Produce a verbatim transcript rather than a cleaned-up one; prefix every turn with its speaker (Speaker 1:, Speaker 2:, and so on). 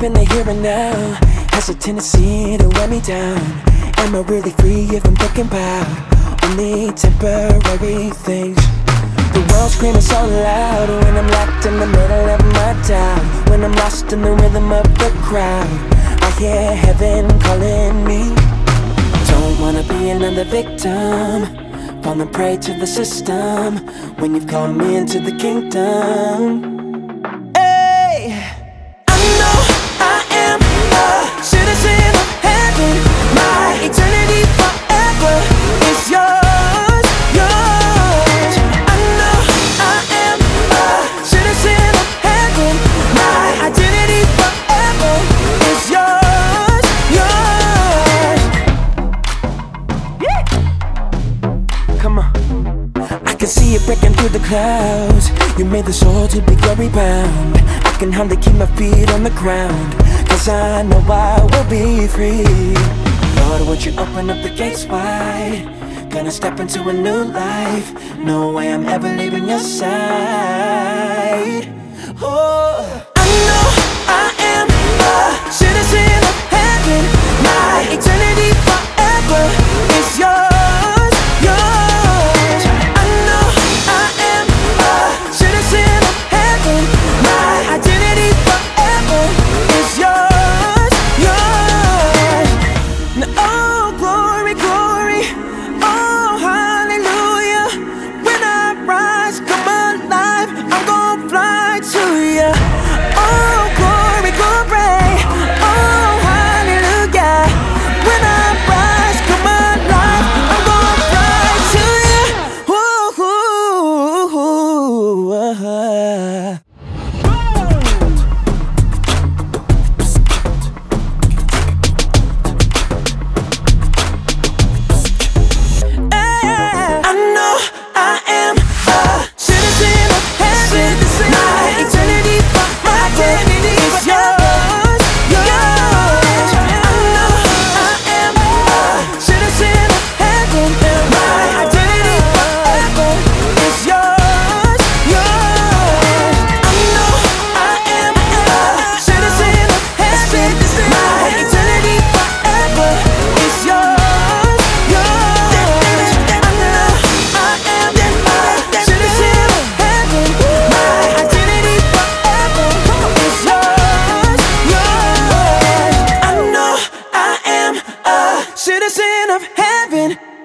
Speaker 1: in the here and now has a tendency to wear me down. Am I really free if I'm thinking about only temporary things? The world's screaming so loud when I'm locked in the middle of my doubt. When I'm lost in the rhythm of the crowd, I hear heaven calling me. Don't wanna be another victim, falling prey to the system, when you've called me into the kingdom. I can see it breaking through the clouds. You made the soul to be glory bound. I can hardly keep my feet on the ground, cause I know I will be free. Lord, would you open up the gates wide? Gonna step into a new life. No way I'm ever leaving your side. Oh, I know I am a citizen of heaven. My eternity forever is yours. Citizen of heaven.